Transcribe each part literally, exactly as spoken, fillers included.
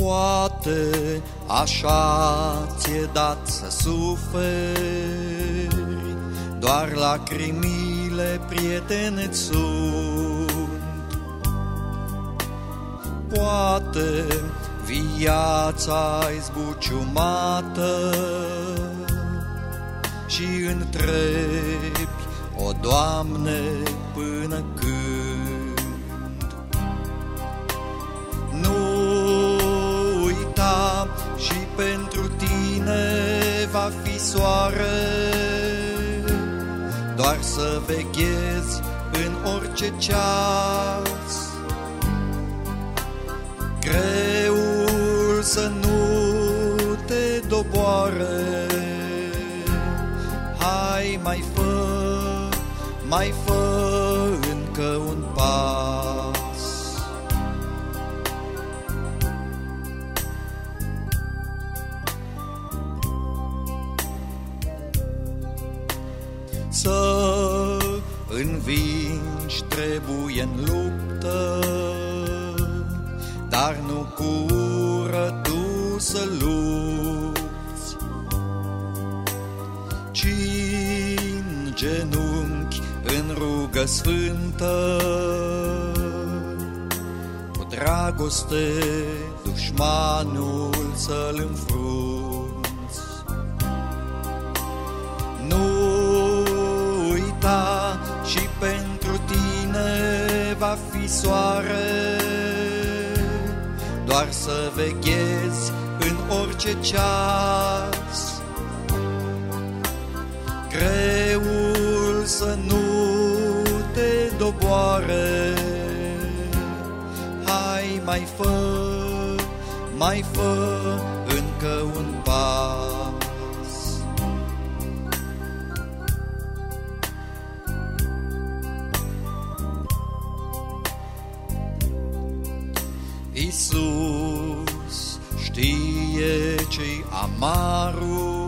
Poate așa ți-e dat să suferi, doar lacrimile prietene-ți sunt. Poate viața-i zbuciumată și întrebi, o Doamne, până când? Nu uita, și pentru tine va fi soare, doar să veghezi în orice ceas. Greul să nu te doboare, hai, mai fă, mai fă încă un pas. Să învingi trebuie în luptă, dar nu cu ură tu să lupți, ci în genunchi, în rugă sfântă, cu dragoste dușmanul să-l înfrunți. Nu uita, și pentru tine va fi soare, doar să veghezi în orice ceas. Greul să nu te doboare, hai, mai fă, mai fă încă un pas. Iisus știe ce-i amarul,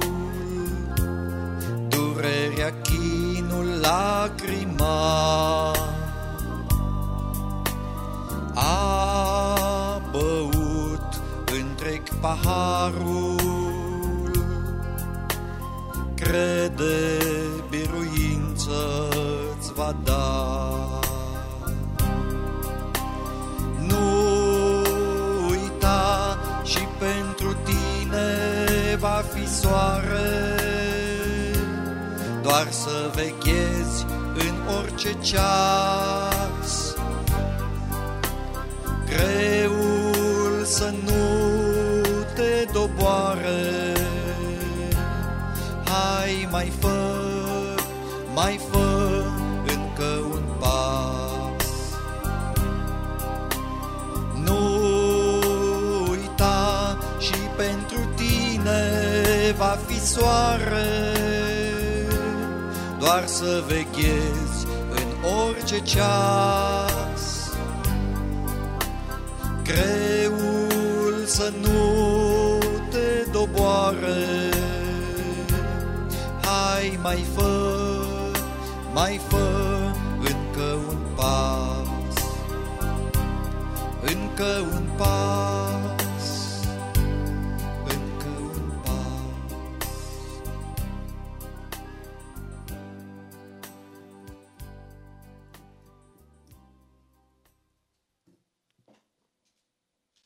durerea, chinul, lacrima. A băut întreg paharul, crede, biruință-ți va da. Va fi soare, doar să veghezi în orice ceas. Greul să nu te doboare, hai, mai fă, mai fă încă un pas. Nu uita, și pentru va fi soare, doar să veghezi în orice ceas. Greul să nu te doboare, hai, mai fă, mai fă încă un pas, încă un pas.